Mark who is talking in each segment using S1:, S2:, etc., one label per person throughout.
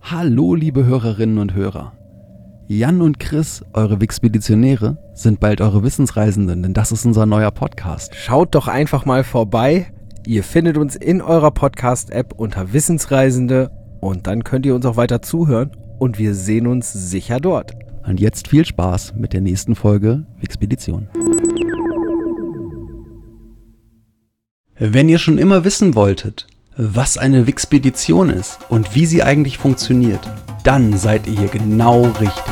S1: Hallo liebe Hörerinnen und Hörer. Jan und Chris, eure Wixpeditionäre, sind bald eure Wissensreisenden, denn das ist unser neuer Podcast.
S2: Schaut doch einfach mal vorbei. Ihr findet uns in eurer Podcast-App unter Wissensreisende und dann könnt ihr uns auch weiter zuhören und wir sehen uns sicher dort.
S1: Und jetzt viel Spaß mit der nächsten Folge Wixpedition. Wenn ihr schon immer wissen wolltet, was eine Wixpedition ist und wie sie eigentlich funktioniert, dann seid ihr hier genau richtig.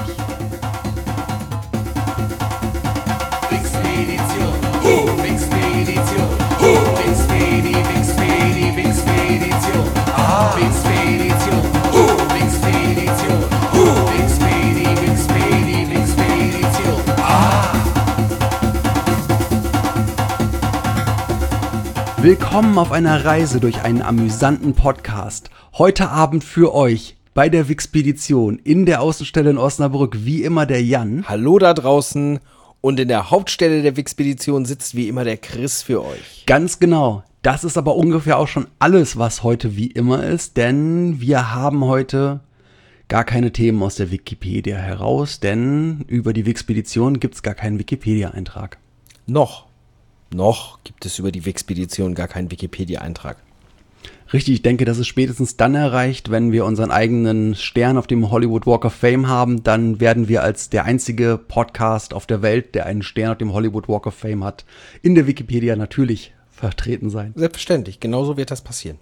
S3: Wixpedition, Wixpedition, Wixpedition, Wixpedition, Wixpedition, Wixpedition.
S1: Willkommen auf einer Reise durch einen amüsanten Podcast. Heute Abend für euch bei der Wixpedition in der Außenstelle in Osnabrück wie immer der Jan.
S2: Hallo da draußen und in der Hauptstelle der Wixpedition sitzt wie immer der Chris für euch.
S1: Ganz genau. Das ist aber ungefähr auch schon alles, was heute wie immer ist, denn wir haben heute gar keine Themen aus der Wikipedia heraus, denn über die Wixpedition gibt es gar keinen Wikipedia-Eintrag.
S2: Noch gibt es über die Wixpedition gar keinen Wikipedia-Eintrag.
S1: Richtig, ich denke, das ist spätestens dann erreicht, wenn wir unseren eigenen Stern auf dem Hollywood Walk of Fame haben. Dann werden wir als der einzige Podcast auf der Welt, der einen Stern auf dem Hollywood Walk of Fame hat, in der Wikipedia natürlich vertreten sein.
S2: Selbstverständlich, genauso wird das passieren.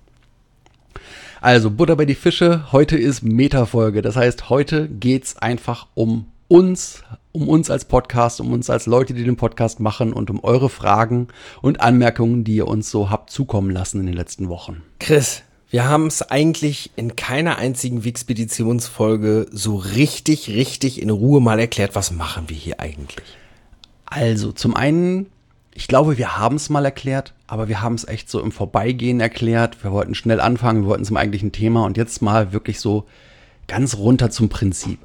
S1: Also Butter bei die Fische, heute ist Meta-Folge. Das heißt, heute geht's einfach um uns als Podcast, um uns als Leute, die den Podcast machen und um eure Fragen und Anmerkungen, die ihr uns so habt zukommen lassen in den letzten Wochen.
S2: Chris, wir haben es eigentlich in keiner einzigen Wixpeditionsfolge so richtig in Ruhe mal erklärt, was machen wir hier eigentlich?
S1: Also zum einen, ich glaube, wir haben es mal erklärt, aber wir haben es echt so im Vorbeigehen erklärt. Wir wollten schnell anfangen, wir wollten zum eigentlichen Thema und jetzt mal wirklich so ganz runter zum Prinzip.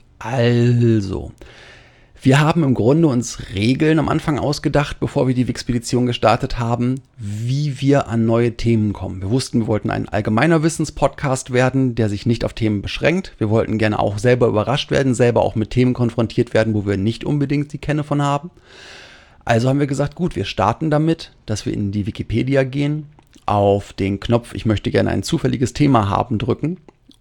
S1: Also, wir haben im Grunde uns Regeln am Anfang ausgedacht, bevor wir die Wixpedition gestartet haben, wie wir an neue Themen kommen. Wir wussten, wir wollten ein allgemeiner Wissenspodcast werden, der sich nicht auf Themen beschränkt. Wir wollten gerne auch selber überrascht werden, selber auch mit Themen konfrontiert werden, wo wir nicht unbedingt die Kenntnis von haben. Also haben wir gesagt, gut, wir starten damit, dass wir in die Wikipedia gehen, auf den Knopf, ich möchte gerne ein zufälliges Thema haben, drücken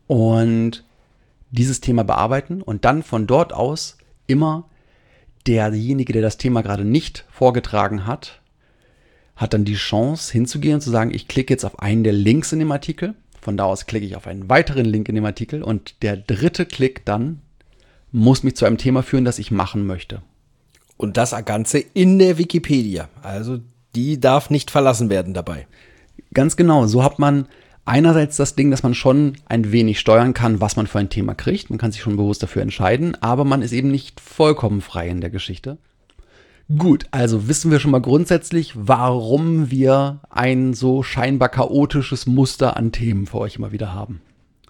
S1: und dieses Thema bearbeiten und dann von dort aus immer derjenige, der das Thema gerade nicht vorgetragen hat, hat dann die Chance hinzugehen und zu sagen, ich klicke jetzt auf einen der Links in dem Artikel, von da aus klicke ich auf einen weiteren Link in dem Artikel und der dritte Klick dann muss mich zu einem Thema führen, das ich machen möchte.
S2: Und das Ganze in der Wikipedia, also die darf nicht verlassen werden dabei.
S1: Ganz genau, so hat man einerseits das Ding, dass man schon ein wenig steuern kann, was man für ein Thema kriegt. Man kann sich schon bewusst dafür entscheiden, aber man ist eben nicht vollkommen frei in der Geschichte. Gut, also wissen wir schon mal grundsätzlich, warum wir ein so scheinbar chaotisches Muster an Themen für euch immer wieder haben.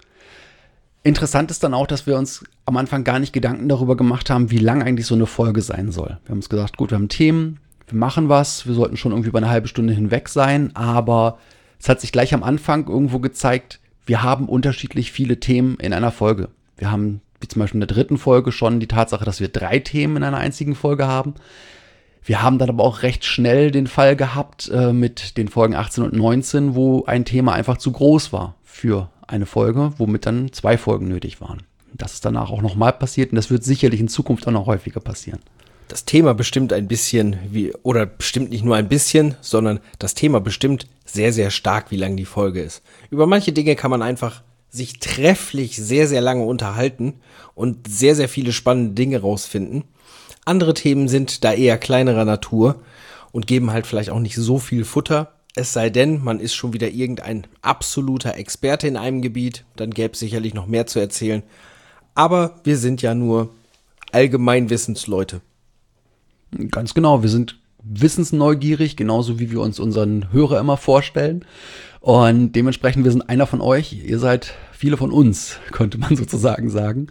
S1: Interessant ist dann auch, dass wir uns am Anfang gar nicht Gedanken darüber gemacht haben, wie lang eigentlich so eine Folge sein soll. Wir haben uns gesagt, gut, wir haben Themen, wir machen was, wir sollten schon irgendwie über eine halbe Stunde hinweg sein, aber es hat sich gleich am Anfang irgendwo gezeigt, wir haben unterschiedlich viele Themen in einer Folge. Wir haben, wie zum Beispiel in der dritten Folge, schon die Tatsache, dass wir 3 Themen in einer einzigen Folge haben. Wir haben dann aber auch recht schnell den Fall gehabt mit den Folgen 18 und 19, wo ein Thema einfach zu groß war für eine Folge, womit dann 2 Folgen nötig waren. Das ist danach auch nochmal passiert und das wird sicherlich in Zukunft auch noch häufiger passieren.
S2: Das Thema bestimmt ein bisschen, oder bestimmt nicht nur ein bisschen, sondern das Thema bestimmt sehr stark, wie lang die Folge ist. Über manche Dinge kann man einfach sich trefflich sehr lange unterhalten und sehr viele spannende Dinge rausfinden. Andere Themen sind da eher kleinerer Natur und geben halt vielleicht auch nicht so viel Futter. Es sei denn, man ist schon wieder irgendein absoluter Experte in einem Gebiet, dann gäbe es sicherlich noch mehr zu erzählen. Aber wir sind ja nur Allgemeinwissensleute.
S1: Ganz genau, wir sind wissensneugierig, genauso wie wir uns unseren Hörer immer vorstellen. Und dementsprechend, wir sind einer von euch, ihr seid viele von uns, könnte man sozusagen sagen.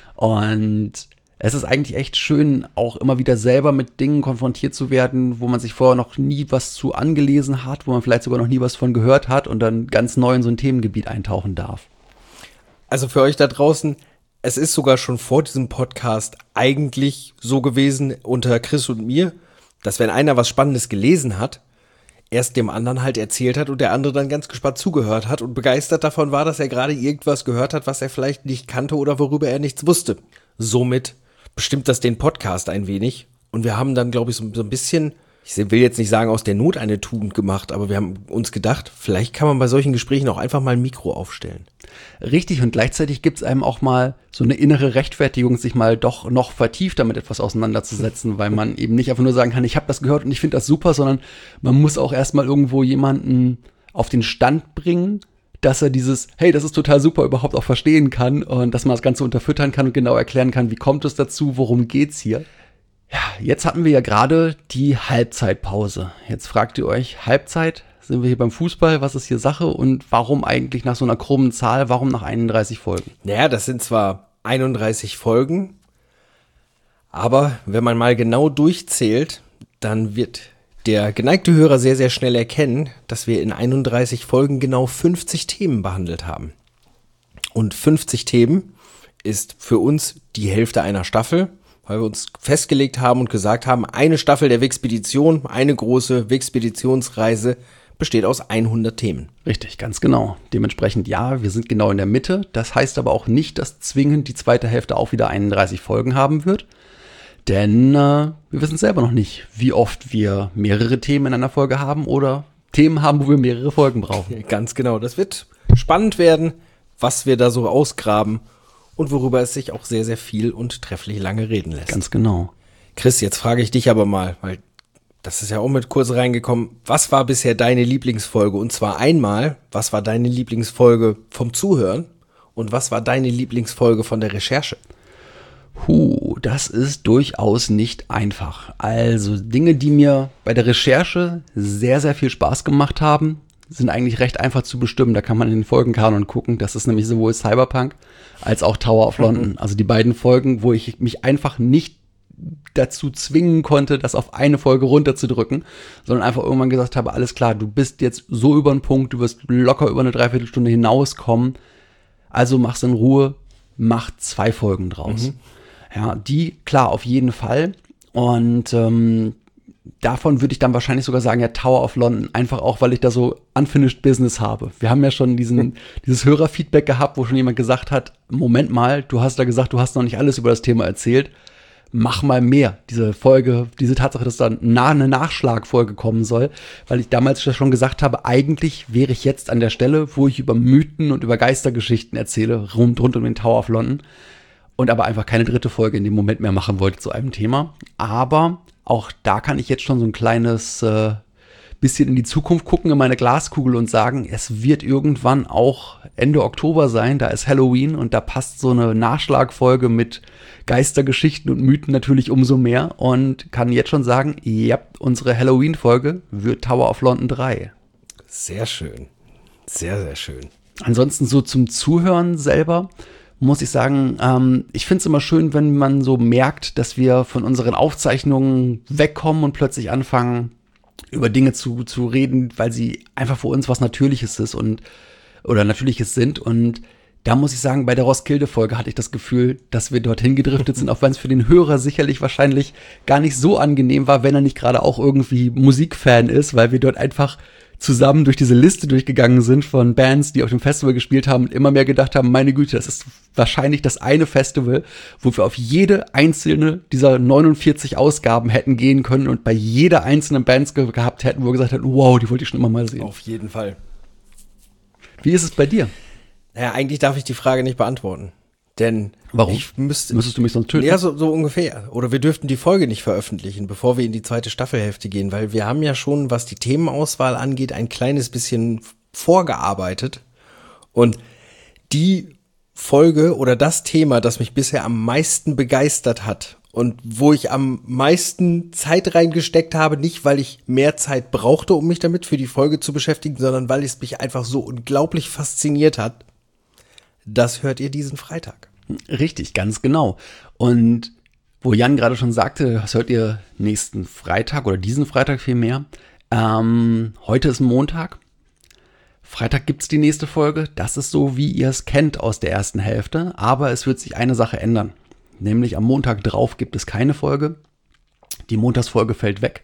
S1: Und es ist eigentlich echt schön, auch immer wieder selber mit Dingen konfrontiert zu werden, wo man sich vorher noch nie was zu angelesen hat, wo man vielleicht sogar noch nie was von gehört hat und dann ganz neu in so ein Themengebiet eintauchen darf.
S2: Also für euch da draußen, es ist sogar schon vor diesem Podcast eigentlich so gewesen unter Chris und mir, dass wenn einer was Spannendes gelesen hat, erst dem anderen halt erzählt hat und der andere dann ganz gespannt zugehört hat und begeistert davon war, dass er gerade irgendwas gehört hat, was er vielleicht nicht kannte oder worüber er nichts wusste. Somit bestimmt das den Podcast ein wenig und wir haben dann, glaube ich, so ein bisschen, ich will jetzt nicht sagen, aus der Not eine Tugend gemacht, aber wir haben uns gedacht, vielleicht kann man bei solchen Gesprächen auch einfach mal ein Mikro aufstellen.
S1: Richtig, und gleichzeitig gibt es einem auch mal so eine innere Rechtfertigung, sich mal doch noch vertiefter mit etwas auseinanderzusetzen, weil man eben nicht einfach nur sagen kann, ich habe das gehört und ich finde das super, sondern man muss auch erstmal irgendwo jemanden auf den Stand bringen, dass er dieses, hey, das ist total super, überhaupt auch verstehen kann und dass man das Ganze unterfüttern kann und genau erklären kann, wie kommt es dazu, worum geht's hier. Ja, jetzt hatten wir ja gerade die Halbzeitpause. Jetzt fragt ihr euch, Halbzeit? Sind wir hier beim Fußball? Was ist hier Sache? Und warum eigentlich nach so einer krummen Zahl? Warum nach 31 Folgen?
S2: Naja, das sind zwar 31 Folgen, aber wenn man mal genau durchzählt, dann wird der geneigte Hörer sehr, sehr schnell erkennen, dass wir in 31 Folgen genau 50 Themen behandelt haben. Und 50 Themen ist für uns die Hälfte einer Staffel, weil wir uns festgelegt haben und gesagt haben, eine Staffel der Wixpedition, eine große Wixpeditionsreise besteht aus 100 Themen.
S1: Richtig, ganz genau. Dementsprechend ja, wir sind genau in der Mitte. Das heißt aber auch nicht, dass zwingend die zweite Hälfte auch wieder 31 Folgen haben wird. Denn wir wissen selber noch nicht, wie oft wir mehrere Themen in einer Folge haben oder Themen haben, wo wir mehrere Folgen brauchen.
S2: Ganz genau, das wird spannend werden, was wir da so ausgraben und worüber es sich auch sehr, sehr viel und trefflich lange reden lässt.
S1: Ganz genau.
S2: Chris, jetzt frage ich dich aber mal, weil das ist ja auch mit kurz reingekommen. Was war bisher deine Lieblingsfolge? Und zwar einmal, was war deine Lieblingsfolge vom Zuhören? Und was war deine Lieblingsfolge von der Recherche?
S1: Das ist durchaus nicht einfach. Also Dinge, die mir bei der Recherche sehr, sehr viel Spaß gemacht haben, sind eigentlich recht einfach zu bestimmen. Da kann man in den Folgenkanon gucken. Das ist nämlich sowohl Cyberpunk als auch Tower of London. Also die beiden Folgen, wo ich mich einfach nicht dazu zwingen konnte, das auf eine Folge runterzudrücken, sondern einfach irgendwann gesagt habe, alles klar, du bist jetzt so über den Punkt, du wirst locker über eine Dreiviertelstunde hinauskommen, also mach's in Ruhe, mach 2 Folgen draus. Ja, die, klar, auf jeden Fall. Und davon würde ich dann wahrscheinlich sogar sagen, ja, Tower of London, einfach auch, weil ich da so unfinished Business habe. Wir haben ja schon dieses Hörerfeedback gehabt, wo schon jemand gesagt hat, Moment mal, du hast da gesagt, du hast noch nicht alles über das Thema erzählt. Mach mal mehr. Diese Folge, diese Tatsache, dass da eine Nachschlagfolge kommen soll, weil ich damals schon gesagt habe, eigentlich wäre ich jetzt an der Stelle, wo ich über Mythen und über Geistergeschichten erzähle, rund um den Tower of London und aber einfach keine dritte Folge in dem Moment mehr machen wollte zu einem Thema. Aber auch da kann ich jetzt schon so ein kleines bisschen in die Zukunft gucken, in meine Glaskugel und sagen, es wird irgendwann auch Ende Oktober sein, da ist Halloween und da passt so eine Nachschlagfolge mit Geistergeschichten und Mythen natürlich umso mehr und kann jetzt schon sagen, ja, unsere Halloween-Folge wird Tower of London 3.
S2: Sehr schön. Sehr, sehr schön.
S1: Ansonsten so zum Zuhören selber muss ich sagen, ich finde es immer schön, wenn man so merkt, dass wir von unseren Aufzeichnungen wegkommen und plötzlich anfangen, über Dinge zu reden, weil sie einfach für uns was Natürliches ist oder Natürliches sind. Und da muss ich sagen, bei der Roskilde-Folge hatte ich das Gefühl, dass wir dorthin gedriftet sind, auch wenn es für den Hörer sicherlich wahrscheinlich gar nicht so angenehm war, wenn er nicht gerade auch irgendwie Musikfan ist, weil wir dort einfach zusammen durch diese Liste durchgegangen sind von Bands, die auf dem Festival gespielt haben und immer mehr gedacht haben, meine Güte, das ist wahrscheinlich das eine Festival, wo wir auf jede einzelne dieser 49 Ausgaben hätten gehen können und bei jeder einzelnen Bands gehabt hätten, wo wir gesagt hätten, wow, die wollte ich schon immer mal sehen.
S2: Auf jeden Fall.
S1: Wie ist es bei dir?
S2: Naja, eigentlich darf ich die Frage nicht beantworten. Denn
S1: warum? Müsstest du mich sonst töten?
S2: Ja, so ungefähr. Oder wir dürften die Folge nicht veröffentlichen, bevor wir in die zweite Staffelhälfte gehen, weil wir haben ja schon, was die Themenauswahl angeht, ein kleines bisschen vorgearbeitet. Und die Folge oder das Thema, das mich bisher am meisten begeistert hat und wo ich am meisten Zeit reingesteckt habe, nicht weil ich mehr Zeit brauchte, um mich damit für die Folge zu beschäftigen, sondern weil es mich einfach so unglaublich fasziniert hat, das hört ihr diesen Freitag.
S1: Richtig, ganz genau. Und wo Jan gerade schon sagte, das hört ihr nächsten Freitag oder diesen Freitag vielmehr. Heute ist Montag. Freitag gibt's die nächste Folge. Das ist so, wie ihr es kennt aus der ersten Hälfte. Aber es wird sich eine Sache ändern. Nämlich am Montag drauf gibt es keine Folge. Die Montagsfolge fällt weg.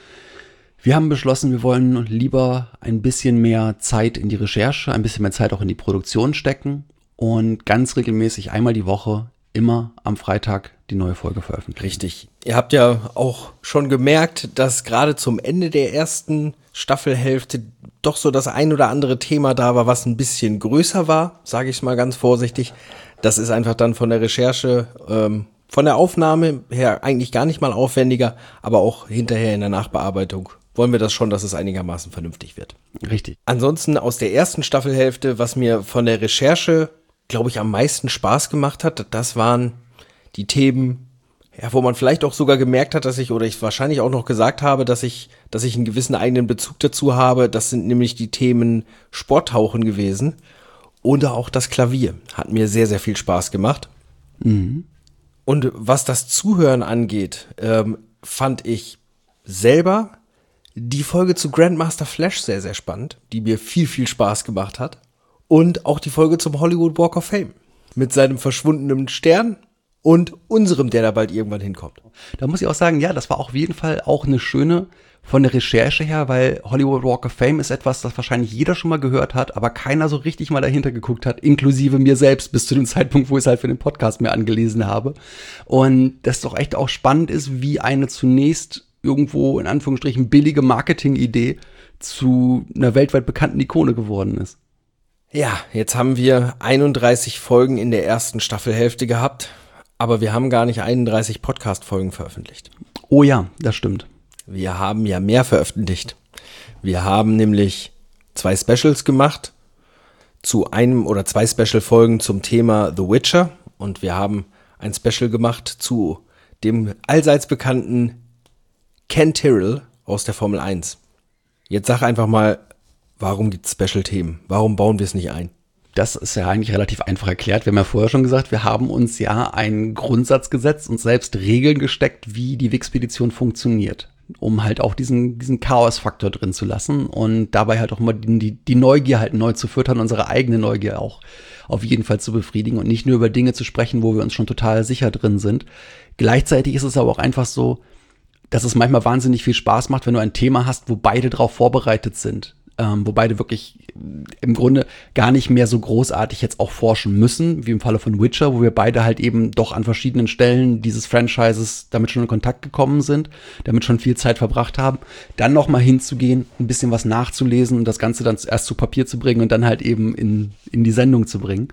S1: Wir haben beschlossen, wir wollen lieber ein bisschen mehr Zeit in die Recherche, ein bisschen mehr Zeit auch in die Produktion stecken und ganz regelmäßig einmal die Woche, immer am Freitag, die neue Folge veröffentlichen.
S2: Richtig. Ihr habt ja auch schon gemerkt, dass gerade zum Ende der ersten Staffelhälfte doch so das ein oder andere Thema da war, was ein bisschen größer war, sage ich mal ganz vorsichtig. Das ist einfach dann von der Recherche, von der Aufnahme her eigentlich gar nicht mal aufwendiger, aber auch hinterher in der Nachbearbeitung wollen wir das schon, dass es einigermaßen vernünftig wird.
S1: Richtig.
S2: Ansonsten aus der ersten Staffelhälfte, was mir von der Recherche, glaube ich, am meisten Spaß gemacht hat, das waren die Themen, ja, wo man vielleicht auch sogar gemerkt hat, dass ich wahrscheinlich auch noch gesagt habe, dass ich einen gewissen eigenen Bezug dazu habe. Das sind nämlich die Themen Sporttauchen gewesen und auch das Klavier. Hat mir sehr, sehr viel Spaß gemacht. Mhm. Und was das Zuhören angeht, fand ich selber die Folge zu Grandmaster Flash sehr, sehr spannend, die mir viel, viel Spaß gemacht hat. Und auch die Folge zum Hollywood Walk of Fame mit seinem verschwundenen Stern und unserem, der da bald irgendwann hinkommt.
S1: Da muss ich auch sagen, ja, das war auf jeden Fall auch eine schöne von der Recherche her, weil Hollywood Walk of Fame ist etwas, das wahrscheinlich jeder schon mal gehört hat, aber keiner so richtig mal dahinter geguckt hat, inklusive mir selbst, bis zu dem Zeitpunkt, wo ich es halt für den Podcast mir angelesen habe. Und das doch echt auch spannend ist, wie eine zunächst irgendwo in Anführungsstrichen billige Marketing-Idee zu einer weltweit bekannten Ikone geworden ist.
S2: Ja, jetzt haben wir 31 Folgen in der ersten Staffelhälfte gehabt, aber wir haben gar nicht 31 Podcast-Folgen veröffentlicht.
S1: Oh ja, das stimmt.
S2: Wir haben ja mehr veröffentlicht. Wir haben nämlich 2 Specials gemacht, zu einem oder 2 Special-Folgen zum Thema The Witcher und wir haben ein Special gemacht zu dem allseits bekannten Ken Tyrrell aus der Formel 1. Jetzt sag einfach mal, warum gibt es Special-Themen? Warum bauen wir es nicht ein?
S1: Das ist ja eigentlich relativ einfach erklärt. Wir haben ja vorher schon gesagt, wir haben uns ja einen Grundsatz gesetzt und selbst Regeln gesteckt, wie die Wixpedition funktioniert, um halt auch diesen Chaos-Faktor drin zu lassen und dabei halt auch immer die Neugier halt neu zu füttern, unsere eigene Neugier auch auf jeden Fall zu befriedigen und nicht nur über Dinge zu sprechen, wo wir uns schon total sicher drin sind. Gleichzeitig ist es aber auch einfach so, dass es manchmal wahnsinnig viel Spaß macht, wenn du ein Thema hast, wo beide drauf vorbereitet sind. Wo beide wirklich im Grunde gar nicht mehr so großartig jetzt auch forschen müssen, wie im Falle von Witcher, wo wir beide halt eben doch an verschiedenen Stellen dieses Franchises damit schon in Kontakt gekommen sind, damit schon viel Zeit verbracht haben, dann nochmal hinzugehen, ein bisschen was nachzulesen und das Ganze dann erst zu Papier zu bringen und dann halt eben in die Sendung zu bringen.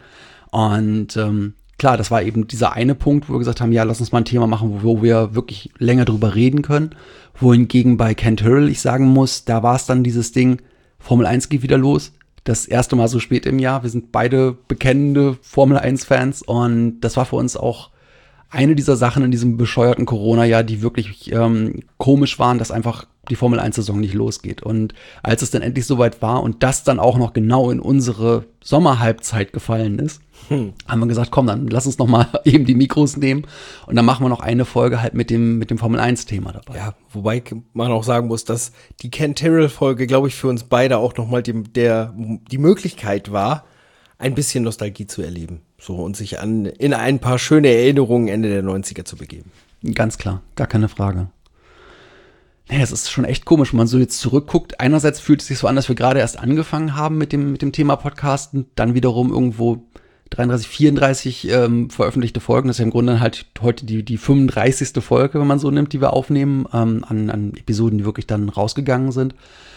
S1: Und klar, das war eben dieser eine Punkt, wo wir gesagt haben, ja, lass uns mal ein Thema machen, wo wir wirklich länger drüber reden können. Wohingegen bei Ken Tyrrell, ich sagen muss, da war es dann dieses Ding, Formel 1 geht wieder los. Das erste Mal so spät im Jahr. Wir sind beide bekennende Formel 1-Fans und das war für uns auch eine dieser Sachen in diesem bescheuerten Corona-Jahr, die wirklich komisch waren, dass einfach die Formel 1-Saison nicht losgeht. Und als es dann endlich soweit war und das dann auch noch genau in unsere Sommerhalbzeit gefallen ist, haben wir gesagt, komm, dann lass uns noch mal eben die Mikros nehmen und dann machen wir noch eine Folge halt mit dem Formel-1-Thema dabei.
S2: Ja, wobei man auch sagen muss, dass die Ken Tyrrell-Folge, glaube ich, für uns beide auch noch mal die Möglichkeit war, ein bisschen Nostalgie zu erleben. So und sich in ein paar schöne Erinnerungen Ende der 90er zu begeben.
S1: Ganz klar, gar keine Frage. Naja, es ist schon echt komisch, wenn man so jetzt zurückguckt. Einerseits fühlt es sich so an, dass wir gerade erst angefangen haben mit dem Thema Podcasten, dann wiederum irgendwo 33, 34 veröffentlichte Folgen. Das ist ja im Grunde halt heute die 35. Folge, wenn man so nimmt, die wir aufnehmen, an Episoden, die wirklich dann rausgegangen sind.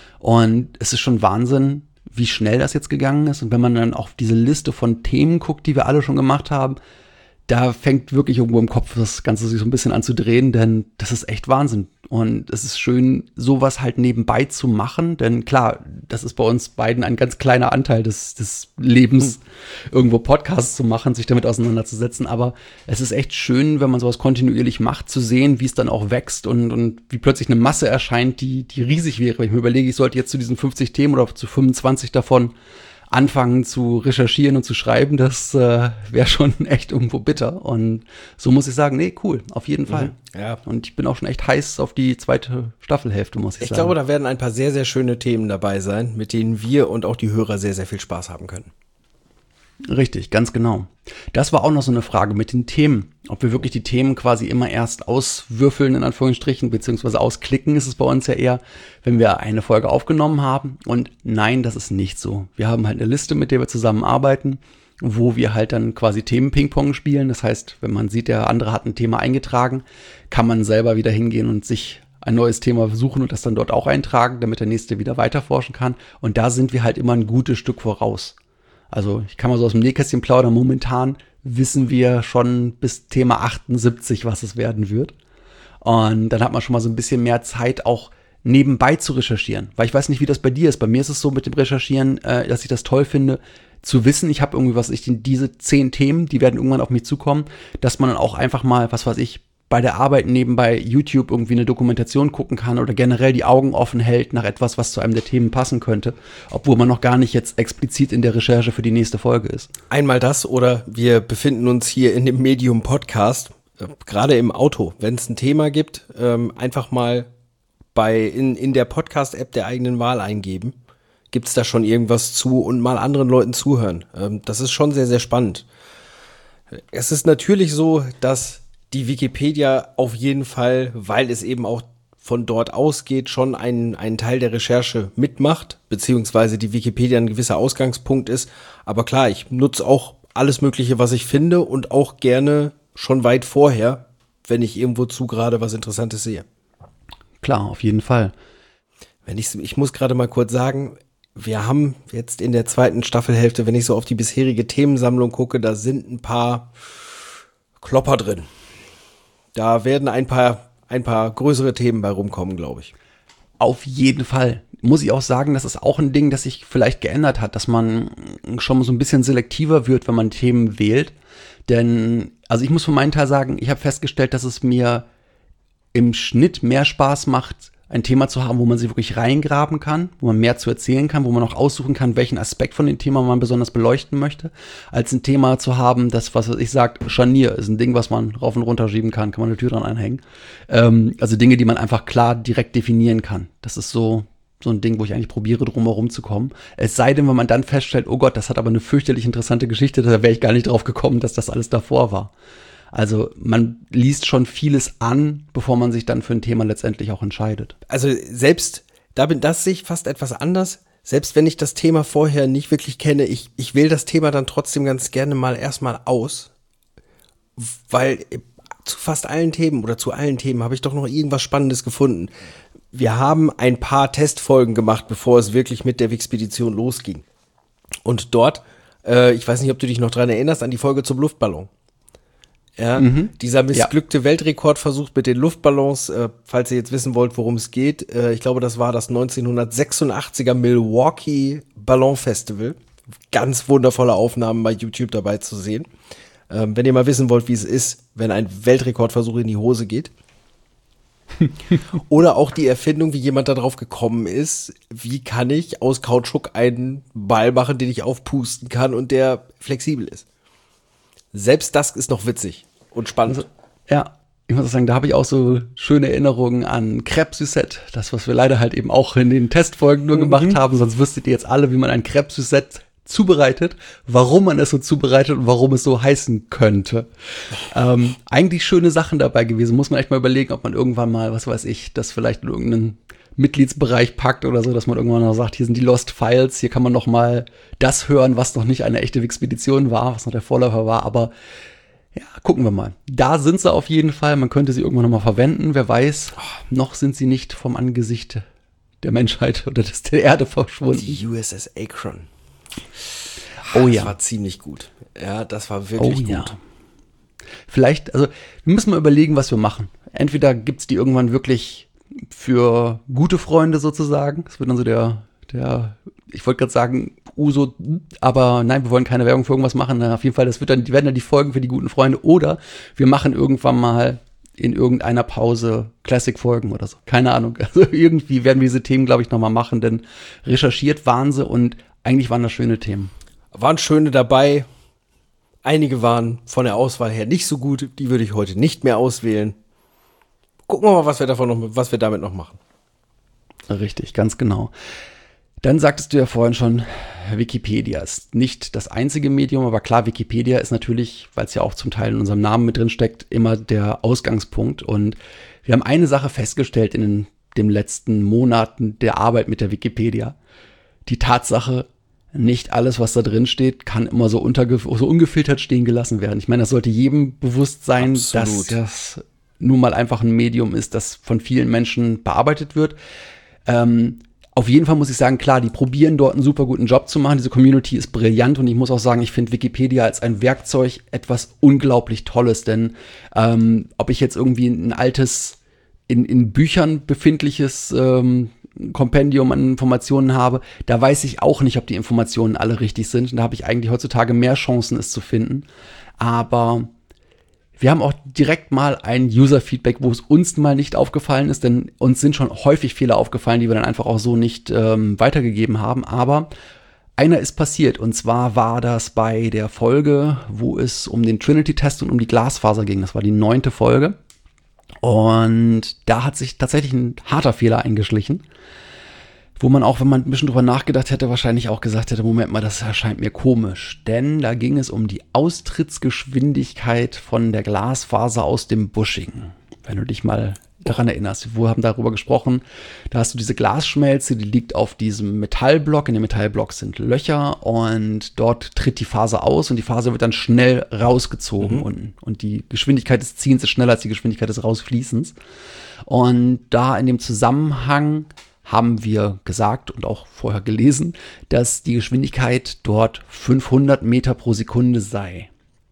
S1: Und es ist schon Wahnsinn, wie schnell das jetzt gegangen ist. Und wenn man dann auf diese Liste von Themen guckt, die wir alle schon gemacht haben, da fängt wirklich irgendwo im Kopf das Ganze sich so ein bisschen an zu drehen, denn das ist echt Wahnsinn. Und es ist schön, sowas halt nebenbei zu machen, denn klar, das ist bei uns beiden ein ganz kleiner Anteil des Lebens, irgendwo Podcasts zu machen, sich damit auseinanderzusetzen. Aber es ist echt schön, wenn man sowas kontinuierlich macht, zu sehen, wie es dann auch wächst und wie plötzlich eine Masse erscheint, die riesig wäre. Wenn ich mir überlege, ich sollte jetzt zu diesen 50 Themen oder zu 25 davon anfangen zu recherchieren und zu schreiben, das wäre schon echt irgendwo bitter. Und so muss ich sagen, nee, cool, auf jeden Fall.
S2: Ja.
S1: Und ich bin auch schon echt heiß auf die zweite Staffelhälfte, muss ich
S2: Ich
S1: sagen.
S2: glaube, da werden ein paar sehr, sehr schöne Themen dabei sein, mit denen wir und auch die Hörer sehr, sehr viel Spaß haben können.
S1: Richtig, ganz genau. Das war auch noch so eine Frage mit den Themen. Ob wir wirklich die Themen quasi immer erst auswürfeln, in Anführungsstrichen, beziehungsweise ausklicken, ist es bei uns ja eher, wenn wir eine Folge aufgenommen haben. Und nein, das ist nicht so. Wir haben halt eine Liste, mit der wir zusammenarbeiten, wo wir halt dann quasi Themen-Ping-Pong spielen. Das heißt, wenn man sieht, der andere hat ein Thema eingetragen, kann man selber wieder hingehen und sich ein neues Thema suchen und das dann dort auch eintragen, damit der nächste wieder weiterforschen kann. Und da sind wir halt immer ein gutes Stück voraus. Also ich kann mal so aus dem Nähkästchen plaudern, momentan wissen wir schon bis Thema 78, was es werden wird. Und dann hat man schon mal so ein bisschen mehr Zeit, auch nebenbei zu recherchieren. Weil ich weiß nicht, wie das bei dir ist. Bei mir ist es so mit dem Recherchieren, dass ich das toll finde, zu wissen, ich habe irgendwie diese 10 Themen, die werden irgendwann auf mich zukommen, dass man dann auch einfach mal, was weiß ich, bei der Arbeit nebenbei YouTube irgendwie eine Dokumentation gucken kann oder generell die Augen offen hält nach etwas, was zu einem der Themen passen könnte, obwohl man noch gar nicht jetzt explizit in der Recherche für die nächste Folge ist.
S2: Einmal das oder wir befinden uns hier in dem Medium Podcast, gerade im Auto. Wenn es ein Thema gibt, einfach mal in der Podcast-App der eigenen Wahl eingeben. Gibt es da schon irgendwas zu und mal anderen Leuten zuhören. Das ist schon sehr, sehr spannend. Es ist natürlich so, dass die Wikipedia auf jeden Fall, weil es eben auch von dort ausgeht, schon einen Teil der Recherche mitmacht, beziehungsweise die Wikipedia ein gewisser Ausgangspunkt ist. Aber klar, ich nutze auch alles Mögliche, was ich finde und auch gerne schon weit vorher, wenn ich irgendwo gerade was Interessantes sehe.
S1: Klar, auf jeden Fall.
S2: Ich muss gerade mal kurz sagen, wir haben jetzt in der zweiten Staffelhälfte, wenn ich so auf die bisherige Themensammlung gucke, da sind ein paar Klopper drin. Da werden ein paar größere Themen bei rumkommen, glaube ich.
S1: Auf jeden Fall. Muss ich auch sagen, das ist auch ein Ding, das sich vielleicht geändert hat, dass man schon so ein bisschen selektiver wird, wenn man Themen wählt. Denn, also ich muss von meinem Teil sagen, ich habe festgestellt, dass es mir im Schnitt mehr Spaß macht, ein Thema zu haben, wo man sich wirklich reingraben kann, wo man mehr zu erzählen kann, wo man auch aussuchen kann, welchen Aspekt von dem Thema man besonders beleuchten möchte, als ein Thema zu haben, das, was ich sage, Scharnier ist ein Ding, was man rauf und runter schieben kann man eine Tür dran einhängen. Also Dinge, die man einfach klar direkt definieren kann. Das ist so ein Ding, wo ich eigentlich probiere, drum herum zu kommen. Es sei denn, wenn man dann feststellt, oh Gott, das hat aber eine fürchterlich interessante Geschichte, da wäre ich gar nicht drauf gekommen, dass das alles davor war. Also man liest schon vieles an, bevor man sich dann für ein Thema letztendlich auch entscheidet.
S2: Also selbst, das sehe ich fast etwas anders. Selbst wenn ich das Thema vorher nicht wirklich kenne, ich wähle das Thema dann trotzdem ganz gerne mal erstmal aus, weil zu fast allen Themen oder zu allen Themen habe ich doch noch irgendwas Spannendes gefunden. Wir haben ein paar Testfolgen gemacht, bevor es wirklich mit der Wixpedition losging. Und dort, ich weiß nicht, ob du dich noch dran erinnerst, an die Folge zum Luftballon. Ja, dieser missglückte Weltrekordversuch mit den Luftballons, falls ihr jetzt wissen wollt, worum es geht, ich glaube, das war das 1986er Milwaukee Ballon Festival. Ganz wundervolle Aufnahmen bei YouTube dabei zu sehen. Wenn ihr mal wissen wollt, wie es ist, wenn ein Weltrekordversuch in die Hose geht. Oder auch die Erfindung, wie jemand da drauf gekommen ist, wie kann ich aus Kautschuk einen Ball machen, den ich aufpusten kann und der flexibel ist. Selbst das ist noch witzig und spannend.
S1: Also, ja, ich muss auch sagen, da habe ich auch so schöne Erinnerungen an Crêpe Suzette. Das, was wir leider halt eben auch in den Testfolgen nur gemacht haben. Sonst wüsstet ihr jetzt alle, wie man ein Crêpe Suzette zubereitet, warum man es so zubereitet und warum es so heißen könnte. Eigentlich schöne Sachen dabei gewesen. Muss man echt mal überlegen, ob man irgendwann mal, was weiß ich, das vielleicht in irgendeinen Mitgliedsbereich packt oder so, dass man irgendwann noch sagt, hier sind die Lost Files, hier kann man noch mal das hören, was noch nicht eine echte Wixpedition war, was noch der Vorläufer war, aber ja, gucken wir mal. Da sind sie auf jeden Fall, man könnte sie irgendwann noch mal verwenden, wer weiß, noch sind sie nicht vom Angesicht der Menschheit oder der Erde verschwunden.
S2: Die USS Akron.
S1: Oh ja.
S2: Das war ziemlich gut. Ja, das war wirklich gut.
S1: Ja. Vielleicht, also wir müssen mal überlegen, was wir machen. Entweder gibt's die irgendwann wirklich für gute Freunde sozusagen. Das wird dann so der, ich wollte gerade sagen, Uso, aber nein, wir wollen keine Werbung für irgendwas machen. Auf jeden Fall, die werden dann die Folgen für die guten Freunde. Oder wir machen irgendwann mal in irgendeiner Pause Classic-Folgen oder so. Keine Ahnung. Also irgendwie werden wir diese Themen, glaube ich, nochmal machen, denn recherchiert waren sie und Eigentlich waren das schöne Themen.
S2: Waren schöne dabei. Einige waren von der Auswahl her nicht so gut. Die würde ich heute nicht mehr auswählen. Gucken wir mal, was wir damit noch machen.
S1: Richtig, ganz genau. Dann sagtest du ja vorhin schon, Wikipedia ist nicht das einzige Medium, aber klar, Wikipedia ist natürlich, weil es ja auch zum Teil in unserem Namen mit drin steckt, immer der Ausgangspunkt. Und wir haben eine Sache festgestellt in den letzten Monaten der Arbeit mit der Wikipedia. Die Tatsache, nicht alles, was da drin steht, kann immer so ungefiltert stehen gelassen werden. Ich meine, das sollte jedem bewusst sein, dass das nun mal einfach ein Medium ist, das von vielen Menschen bearbeitet wird. Auf jeden Fall muss ich sagen, klar, die probieren dort einen super guten Job zu machen. Diese Community ist brillant und ich muss auch sagen, ich finde Wikipedia als ein Werkzeug etwas unglaublich Tolles, denn ob ich jetzt irgendwie ein altes, in Büchern befindliches Kompendium an Informationen habe, da weiß ich auch nicht, ob die Informationen alle richtig sind. Und da habe ich eigentlich heutzutage mehr Chancen, es zu finden. Aber wir haben auch direkt mal ein User-Feedback, wo es uns mal nicht aufgefallen ist, denn uns sind schon häufig Fehler aufgefallen, die wir dann einfach auch so nicht weitergegeben haben. Aber einer ist passiert, und zwar war das bei der Folge, wo es um den Trinity-Test und um die Glasfaser ging. Das war die 9. Folge. Und da hat sich tatsächlich ein harter Fehler eingeschlichen, wo man auch, wenn man ein bisschen drüber nachgedacht hätte, wahrscheinlich auch gesagt hätte, Moment mal, das erscheint mir komisch. Denn da ging es um die Austrittsgeschwindigkeit von der Glasfaser aus dem Bushing. Wenn du dich mal daran erinnerst, wir haben darüber gesprochen, da hast du diese Glasschmelze, die liegt auf diesem Metallblock. In dem Metallblock sind Löcher und dort tritt die Faser aus und die Faser wird dann schnell rausgezogen und die Geschwindigkeit des Ziehens ist schneller als die Geschwindigkeit des Rausfließens. Und da in dem Zusammenhang haben wir gesagt und auch vorher gelesen, dass die Geschwindigkeit dort 500 Meter pro Sekunde sei.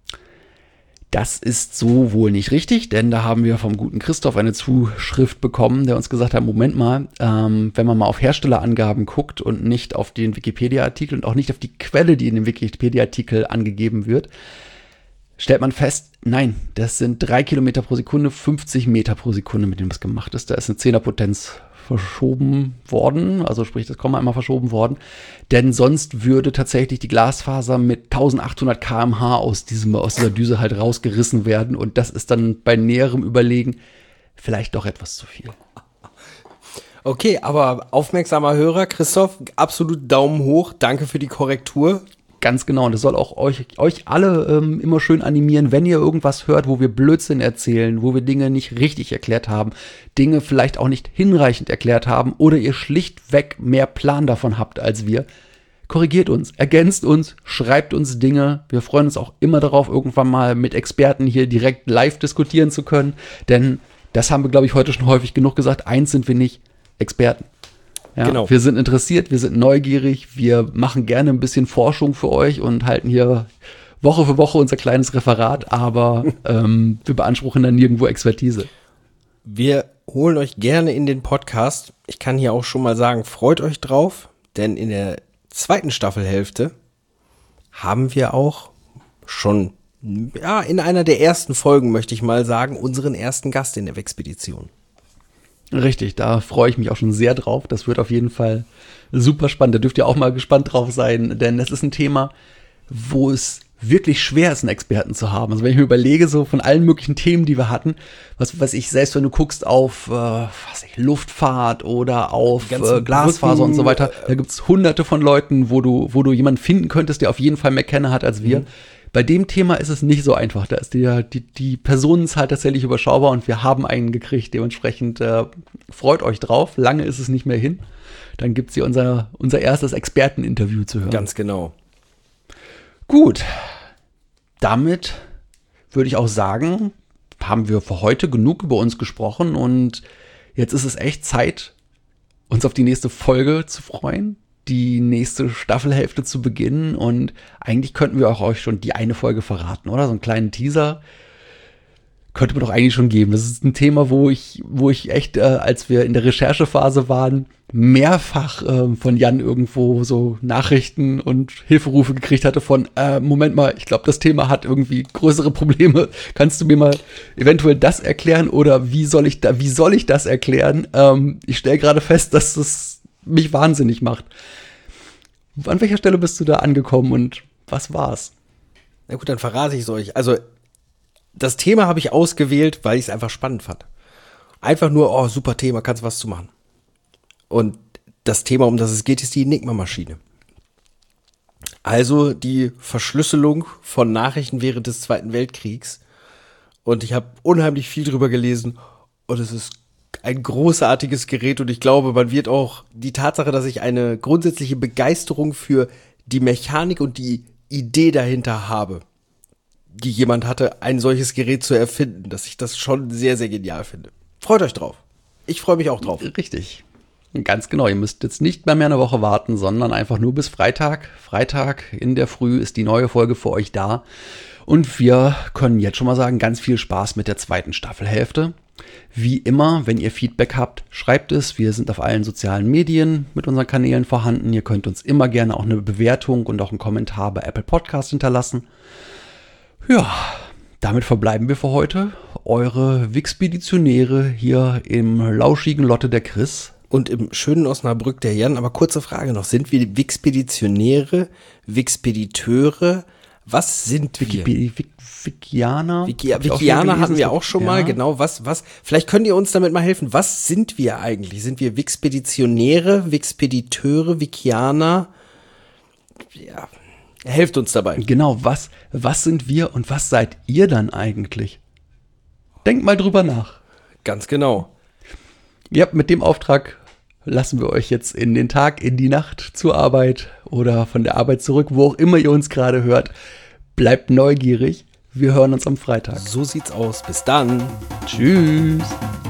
S1: Das ist so wohl nicht richtig, denn da haben wir vom guten Christoph eine Zuschrift bekommen, der uns gesagt hat, Moment mal, wenn man mal auf Herstellerangaben guckt und nicht auf den Wikipedia-Artikel und auch nicht auf die Quelle, die in dem Wikipedia-Artikel angegeben wird, stellt man fest, nein, das sind 3 Kilometer pro Sekunde, 50 Meter pro Sekunde, mit dem das gemacht ist. Da ist eine 10er-Potenz verschoben worden, also sprich, das Komma einmal verschoben worden, denn sonst würde tatsächlich die Glasfaser mit 1800 km/h aus dieser Düse halt rausgerissen werden und das ist dann bei näherem Überlegen vielleicht doch etwas zu viel.
S2: Okay, aber aufmerksamer Hörer, Christoph, absolut Daumen hoch, danke für die Korrektur.
S1: Ganz genau, und das soll auch euch alle immer schön animieren, wenn ihr irgendwas hört, wo wir Blödsinn erzählen, wo wir Dinge nicht richtig erklärt haben, Dinge vielleicht auch nicht hinreichend erklärt haben oder ihr schlichtweg mehr Plan davon habt als wir. Korrigiert uns, ergänzt uns, schreibt uns Dinge. Wir freuen uns auch immer darauf, irgendwann mal mit Experten hier direkt live diskutieren zu können, denn das haben wir, glaube ich, heute schon häufig genug gesagt. Eins sind wir nicht, Experten. Ja, genau. Wir sind interessiert, wir sind neugierig, wir machen gerne ein bisschen Forschung für euch und halten hier Woche für Woche unser kleines Referat, aber wir beanspruchen dann nirgendwo Expertise.
S2: Wir holen euch gerne in den Podcast. Ich kann hier auch schon mal sagen, freut euch drauf, denn in der 2. Staffelhälfte haben wir auch schon, ja, in einer der ersten Folgen, möchte ich mal sagen, unseren ersten Gast in der Wexpedition.
S1: Richtig, da freue ich mich auch schon sehr drauf. Das wird auf jeden Fall super spannend. Da dürft ihr auch mal gespannt drauf sein, denn das ist ein Thema, wo es wirklich schwer ist, einen Experten zu haben. Also wenn ich mir überlege, so von allen möglichen Themen, die wir hatten, was ich selbst, wenn du guckst auf Luftfahrt oder auf Glasfaser und so weiter, da gibt's hunderte von Leuten, wo du jemanden finden könntest, der auf jeden Fall mehr Kenner hat als wir. Bei dem Thema ist es nicht so einfach. Da ist die Personenzahl tatsächlich überschaubar und wir haben einen gekriegt. Dementsprechend freut euch drauf. Lange ist es nicht mehr hin. Dann gibt's hier unser erstes Experteninterview zu hören.
S2: Ganz genau.
S1: Gut. Damit würde ich auch sagen, haben wir für heute genug über uns gesprochen und jetzt ist es echt Zeit, uns auf die nächste Folge zu freuen. Die nächste Staffelhälfte zu beginnen und eigentlich könnten wir auch euch schon die eine Folge verraten, oder? So einen kleinen Teaser könnte man doch eigentlich schon geben. Das ist ein Thema, wo ich echt, als wir in der Recherchephase waren, mehrfach von Jan irgendwo so Nachrichten und Hilferufe gekriegt hatte von, Moment mal, ich glaube, das Thema hat irgendwie größere Probleme. Kannst du mir mal eventuell das erklären oder wie soll ich das erklären? Ich stelle gerade fest, dass das mich wahnsinnig macht. An welcher Stelle bist du da angekommen und was war's?
S2: Na gut, dann verrate ich es euch. Also, das Thema habe ich ausgewählt, weil ich es einfach spannend fand. Einfach nur, oh, super Thema, kannst was zu machen. Und das Thema, um das es geht, ist die Enigma-Maschine. Also die Verschlüsselung von Nachrichten während des Zweiten Weltkriegs. Und ich habe unheimlich viel drüber gelesen. Und es ist ein großartiges Gerät. Und ich glaube, man wird auch die Tatsache, dass ich eine grundsätzliche Begeisterung für die Mechanik und die Idee dahinter habe, die jemand hatte, ein solches Gerät zu erfinden, dass ich das schon sehr, sehr genial finde. Freut euch drauf. Ich freue mich auch drauf.
S1: Richtig. Ganz genau, ihr müsst jetzt nicht mehr eine Woche warten, sondern einfach nur bis Freitag. Freitag in der Früh ist die neue Folge für euch da. Und wir können jetzt schon mal sagen, ganz viel Spaß mit der zweiten Staffelhälfte. Wie immer, wenn ihr Feedback habt, schreibt es. Wir sind auf allen sozialen Medien mit unseren Kanälen vorhanden. Ihr könnt uns immer gerne auch eine Bewertung und auch einen Kommentar bei Apple Podcast hinterlassen. Ja, damit verbleiben wir für heute. Eure Wixpeditionäre hier im lauschigen Lotte der Chris.
S2: Und im schönen Osnabrück der Jan. Aber kurze Frage noch. Sind wir Wixpeditionäre, Wixpediteure? Was sind wir?
S1: Wikianer?
S2: Wikianer hatten wir auch schon mal. Genau, was? Vielleicht könnt ihr uns damit mal helfen. Was sind wir eigentlich? Sind wir Wixpeditionäre, Wixpediteure, Wikianer? Ja, helft uns dabei.
S1: Genau, was sind wir und was seid ihr dann eigentlich? Denkt mal drüber nach.
S2: Ganz genau.
S1: Ja, mit dem Auftrag lassen wir euch jetzt in den Tag, in die Nacht zur Arbeit oder von der Arbeit zurück, wo auch immer ihr uns gerade hört. Bleibt neugierig. Wir hören uns am Freitag.
S2: So sieht's aus. Bis dann.
S1: Tschüss.